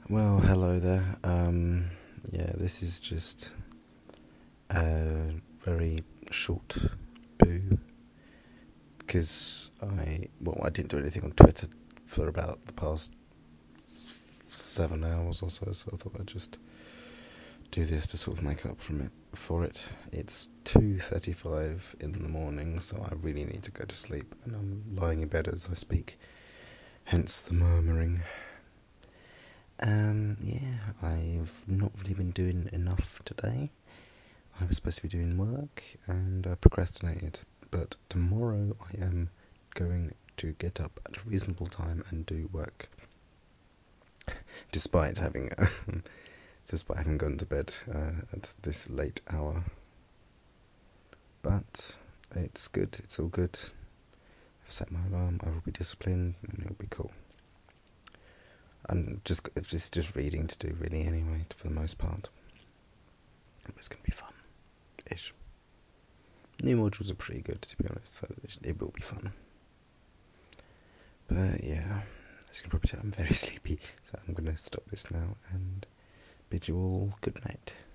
Well, hello there. Yeah, this is just a very short boo because I didn't do anything on Twitter for about the past 7 hours or so, so I thought I'd just do this to sort of make up for it. It's 2:35 in the morning, so I really need to go to sleep, and I'm lying in bed as I speak. Hence the murmuring. Yeah, I've not really been doing enough today. I was supposed to be doing work and I procrastinated, but tomorrow I am going to get up at a reasonable time and do work, despite having despite having gone to bed at this late hour. But it's good. It's all good. I've set my alarm. I will be disciplined, and it'll be cool. And just reading to do really anyway, for the most part. It's gonna be fun, ish. New modules are pretty good, to be honest, so it will be fun. But yeah, as you can probably tell, I'm very sleepy, so I'm going to stop this now and bid you all good night.